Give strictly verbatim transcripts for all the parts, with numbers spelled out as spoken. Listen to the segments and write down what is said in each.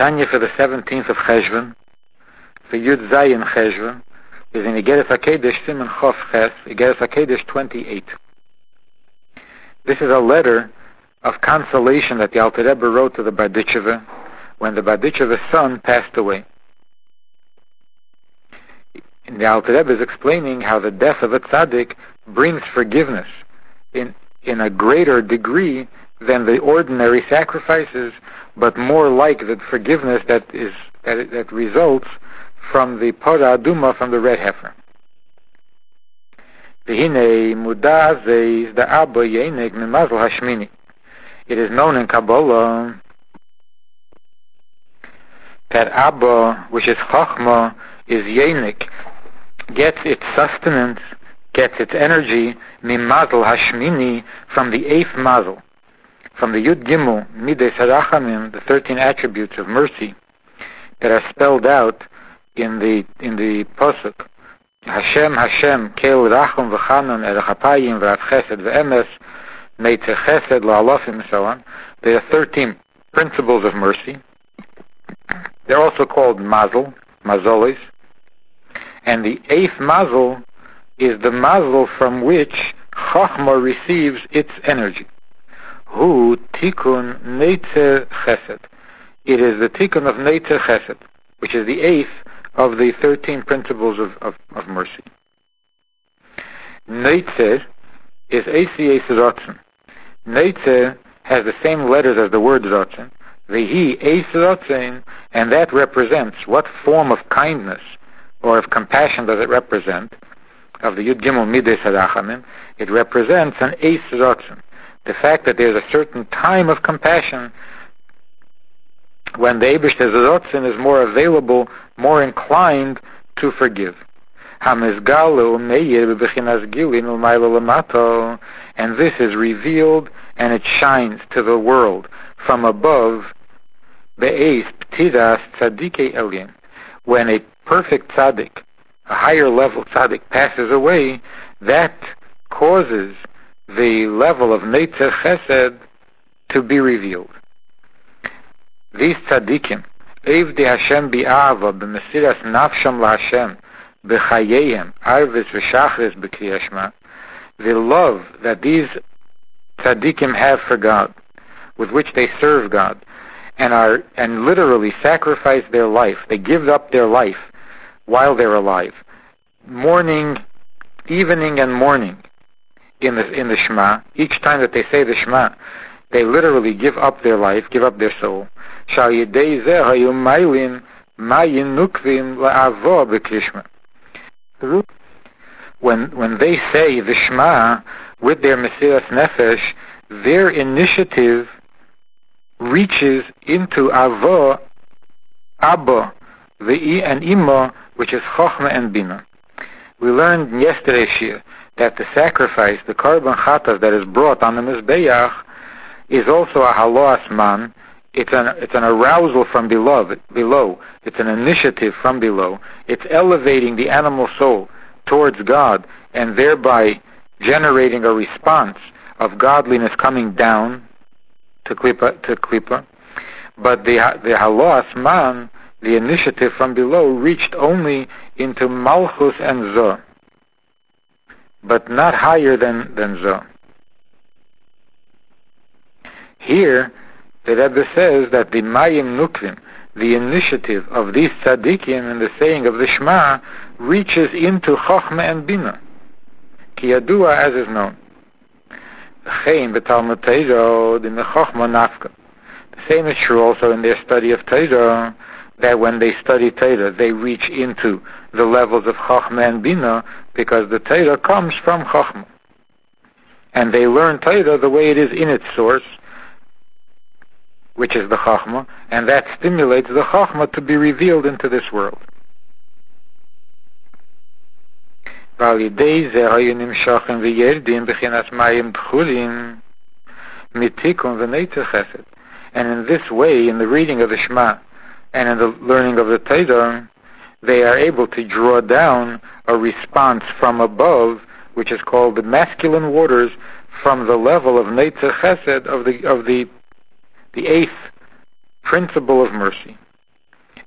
Tanya for the seventeenth of Cheshvan, for Yud Zayin Cheshvan, is in Igeres HaKedesh Siman Chof Ches, Igeres HaKedesh twenty-eight. This is a letter of consolation that the Alter Rebbe wrote to the Berditchever when the Berditchever's son passed away. And the Alter Rebbe is explaining how the death of a tzaddik brings forgiveness in in a greater degree than the ordinary sacrifices, but more like the forgiveness that is that, that results from the Parah Aduma, from the red heifer. V'hinei muda zeis the Abba yenig mimazal hashmini. It is known in Kabbalah that Abba, which is Chachma, is yenik, gets its sustenance, gets its energy, mimazal hashmini, from the eighth mazel, from the Yud Gimel, Mides Harachamim, the thirteen attributes of mercy that are spelled out in the in the pasuk. Hashem, Hashem, Kel Rachum V'Chanan, Erech Apayim, V'Rav Chesed V'Emes, Neitzer Chesed La'alofim, and so on. There are thirteen principles of mercy. They're also called mazel, mazolis, and the eighth mazel is the mazel from which Chachma receives its energy. Hu Tikkun Neitzer Chesed. It is the Tikkun of Neitzer Chesed, which is the eighth of the thirteen principles of, of, of mercy. Neitzer is A C S Rotzen. Neitzer has the same letters as the word Rotzen. Vehi Eis Rotzen, and that represents what form of kindness or of compassion does it represent? Of the Yud Gimel Mides Harachamim, it represents an Eis Rotzen. The fact that there's a certain time of compassion when the Eibishter's Rotzen is more available, more inclined to forgive. And this is revealed and it shines to the world from above. When a perfect tzaddik, a higher level tzaddik, passes away, that causes the level of Neitzer Chesed to be revealed. These tzaddikim, Evdei Hashem bi'ava, b'mesiras nafsham la'Hashem, b'chayeihem, arvis v'shachris b'kriyas Shema, the love that these tzaddikim have for God, with which they serve God, and are and literally sacrifice their life. They give up their life while they're alive, morning, evening, and morning in the in the Shema. Each time that they say the Shema, they literally give up their life, give up their soul. When when they say the Shema with their Mesiras Nefesh, their initiative reaches into Avo, Abba, the and Ima, which is Chochma and Bina. We learned in yesterday's Shir that the sacrifice, the Karban Chatas that is brought on the Mizbeach, is also a Haloas Man. It's an it's an arousal from below. Below, it's an initiative from below. It's elevating the animal soul towards God, and thereby generating a response of godliness coming down to Klippa. To Klippa. But the the Haloas Man, the initiative from below, reached only into Malchus and Zoh, but not higher than than Zoh. Here, the Rebbe says that the Mayim Nukvim, the initiative of these tzaddikim and the saying of the Shema, reaches into Chochmah and Bina, Ki Yadua, as is known. The same is true also in their study of Torah, that when they study Torah, they reach into the levels of Chochmah and Bina, because the Torah comes from Chochmah. And they learn Torah the way it is in its source, which is the Chachma, and that stimulates the Chachma to be revealed into this world. And in this way, in the reading of the Shema and in the learning of the Torah, they are able to draw down a response from above, which is called the masculine waters, from the level of Neitzer Chesed, of the of the the eighth principle of mercy.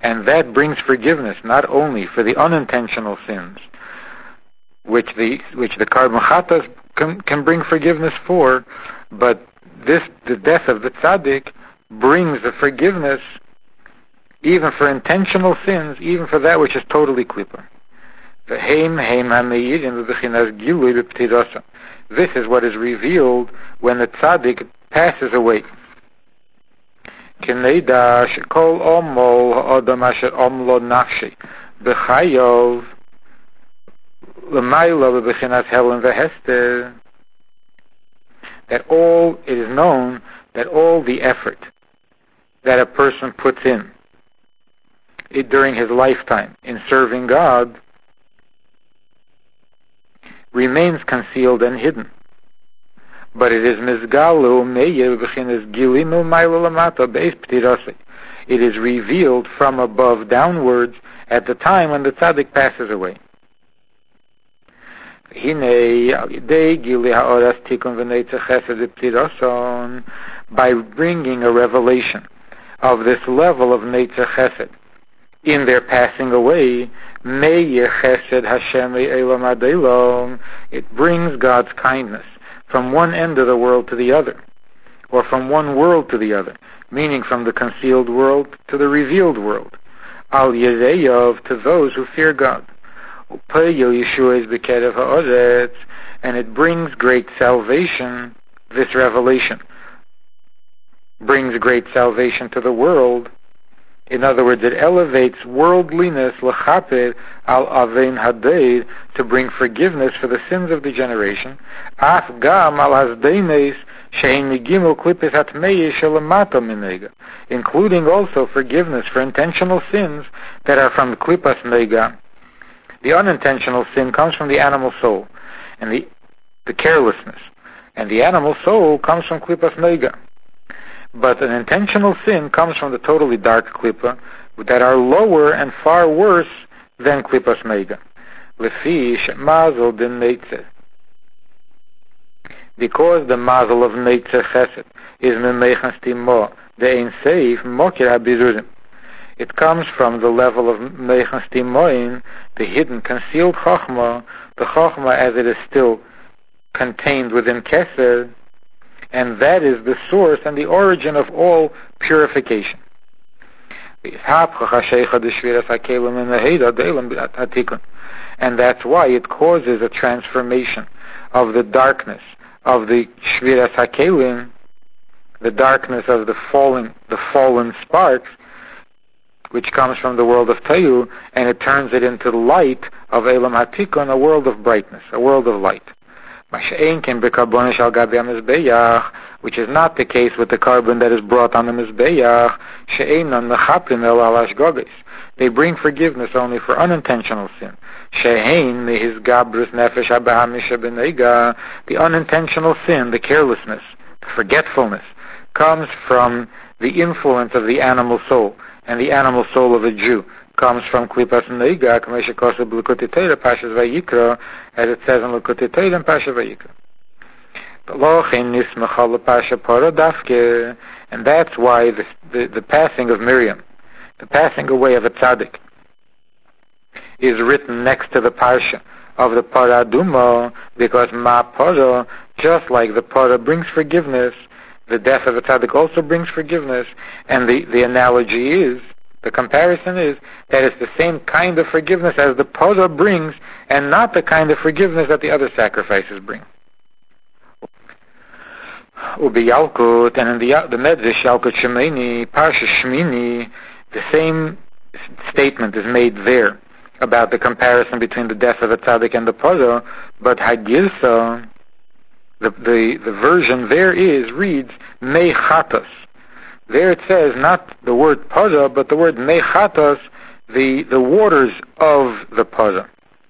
And that brings forgiveness not only for the unintentional sins, which the which the Karban Chatas can, can bring forgiveness for, but this the death of the tzaddik brings the forgiveness even for intentional sins, even for that which is totally klipa. This is what is revealed when the tzaddik passes away. That all, it is known that all the effort that a person puts in it during his lifetime in serving God remains concealed and hidden. But it is mizgalu meir b'chinas gilinu ma'ilo lamato beis p'tirase. It is revealed from above downwards at the time when the tzaddik passes away. By bringing a revelation of this level of Netzach Chesed in their passing away, it brings God's kindness from one end of the world to the other, or from one world to the other, meaning from the concealed world to the revealed world, al yezeyov, to those who fear God. And it brings great salvation, this revelation brings great salvation to the world. In other words, it elevates worldliness l'chapir al avein hadeid, to bring forgiveness for the sins of the generation, af gam al hasdeines shein nigimu klipis hatmei shelamata minega, including also forgiveness for intentional sins that are from the klipas nega. The unintentional sin comes from the animal soul, and the the carelessness, and the animal soul comes from klipas nega. But an intentional sin comes from the totally dark klipa that are lower and far worse than klipas nega. Lefi mazel din neitzeh. Because the mazel of neitzeh chesed is memechas timo de'ein seif mokir habizurim. It comes from the level of Meichas Timoin, the hidden, concealed Chochmah, the Chochmah as it is still contained within Kesed, and that is the source and the origin of all purification. And that's why it causes a transformation of the darkness of the Shviras HaKelim, the darkness of the falling, the fallen sparks, which comes from the world of Tayu, and it turns it into the light of Elam Hatikon, a world of brightness, a world of light. Which is not the case with the carbon that is brought on the Mizbeach. They bring forgiveness only for unintentional sin. The unintentional sin, the carelessness, the forgetfulness, comes from the influence of the animal soul. And the animal soul of a Jew comes from Klipas Neiga, Pashas Vayikra, as it says in L'Kutei Torah and Pashas Vayikra. And that's why the, the, the passing of Miriam, the passing away of a tzaddik, is written next to the Parsha of the Parah Aduma, because Ma Parah, just like the Parah brings forgiveness, the death of a tzaddik also brings forgiveness, and the, the analogy is, the comparison is, that it's the same kind of forgiveness as the Parah brings, and not the kind of forgiveness that the other sacrifices bring. Ubi Yalkut, and in the, the Medrash Yalkut Shemini, Parsha Shmini, the same statement is made there about the comparison between the death of a tzaddik and the Parah, but Hagirsa, The, the the version there is reads Mechatas. There it says not the word Parah, but the word Mechatas, the the waters of the Parah,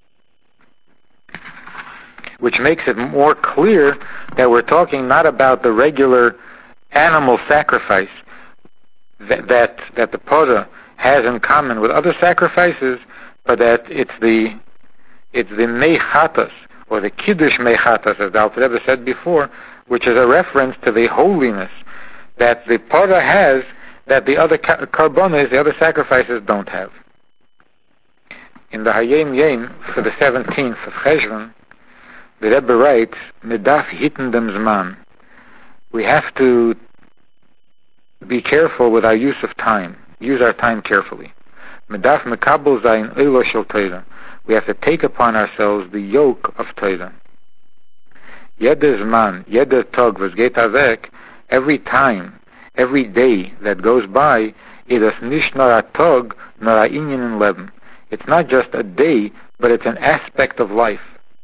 which makes it more clear that we're talking not about the regular animal sacrifice that that, that the Parah has in common with other sacrifices, but that it's the it's the Mechatas, or the Kiddush Mechatas, as the Alter Rebbe said before, which is a reference to the holiness that the Parah has that the other karbonos, the other sacrifices, don't have. In the Hayom Yom for the seventeenth of Cheshvan, the Rebbe writes, "Medaf hitten dem zman." We have to be careful with our use of time. Use our time carefully. Medaf mekabel zayin oilo shel Torah. We have to take upon ourselves the yoke of Torah. Jeder zman, jeder tag was geht avek, every time, every day that goes by, it is nicht nur a tag, nor a inyan in leben. It's not just a day, but it's an aspect of life.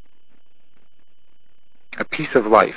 A piece of life.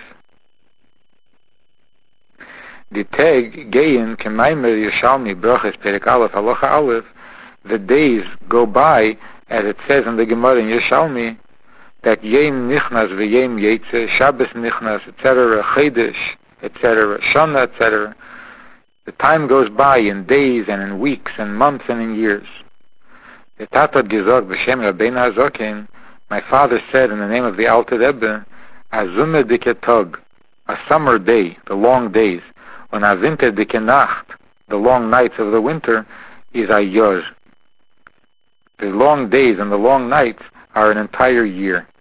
The tag gein kemaimer Yerushalmi brachas perek aleph halacha aleph. The days go by, as it says in the Gemara in Yerushalmi, that yom nichnas v'yom yetze, Shabbos nichnas, et cetera, Chedesh, et cetera, Shana, et cetera. The time goes by in days and in weeks and months and in years. The Tat had gesagt b'shem Rabbeinu HaZaken, my father said in the name of the Alter Rebbe, Azume dike tag, a summer day, the long days, when a winter dike nacht, the long nights of the winter, is a yor. The long days and the long nights are an entire year.